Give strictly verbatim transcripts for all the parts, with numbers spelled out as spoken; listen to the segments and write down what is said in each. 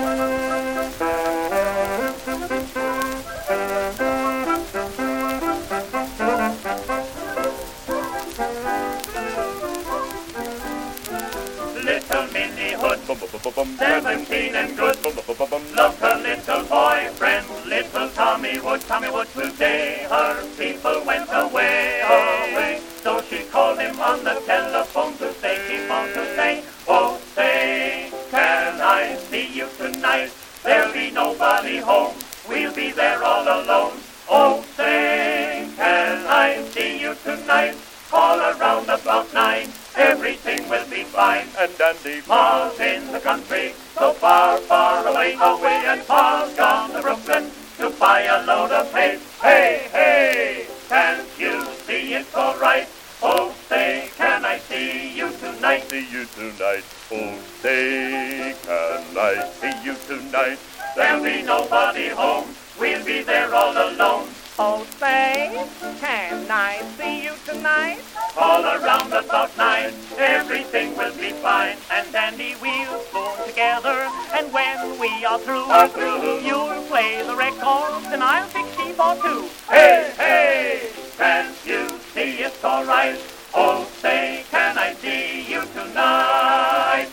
Little Minnie Hood, seventeen and good, loved her little boyfriend, little Tommy Wood. Tommy Wood, today her people went away, away. So she called him on the telephone to say, keep on to say, oh say, can I see you tonight? There'll be nobody home, we'll be there all alone. Oh say, can I see you tonight? Call around about nine, everything will be fine. And Dandy Pa's in the country, so far, far away, away, and Pa's gone to Brooklyn to buy a load of hay. Hey, hey, can't you see it's all right? Oh, say, can I see you tonight? See you tonight. Oh, say, can I see you tonight? There'll be nobody home, we'll be there all alone. Oh, say, can I see you tonight? All around about nine, everything will be fine. And Dandy, we'll spoon together, and when we are through, Are through. you'll play the records, and I'll fix keyboard too. Hey, hey, can't you see it's all right? Oh, say, can I see you tonight?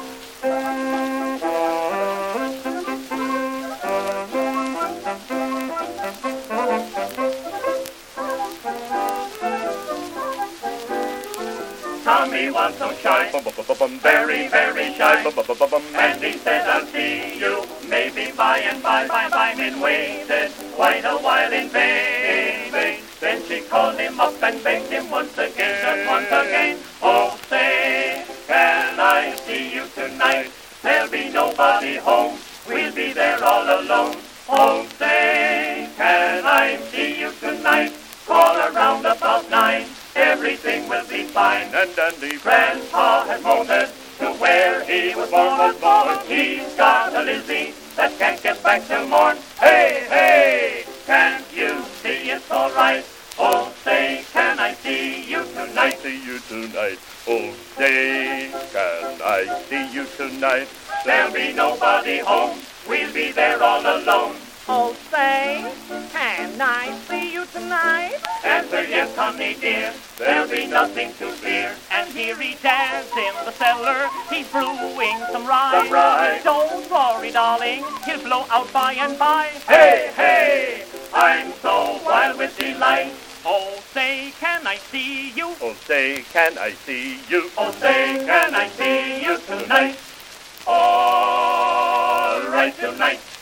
Tommy was so shy, very, very shy, and he said, I'll see you, maybe by and by, by, by. And waited quite a while in vain, vain. Then she called him up and begged him once again, just once again. Oh, say, can I see you tonight? There'll be nobody home, we'll be there all alone. Oh, say, can I see you tonight? Call around about nine, everything will be fine. And Dandy Grandpa has motored to where he was born, was born. He's got a Lizzie that can't get back till morn. Hey, hey, can't you see it's all right? Oh, say, can I see you tonight? see you tonight. Oh, say, can I see you tonight? There'll be nobody home, we'll be there all alone. Oh, say, can I see you tonight? Answer yes, honey dear, there'll be nothing to fear. And here he stands in the cellar, he's brewing some rye. Some rye. Don't worry, darling, he'll blow out by and by. Hey, hey, I'm so wild with delight. Oh, say, can I see you? Oh, say, can I see you? Oh, say, can I see you tonight? All right tonight.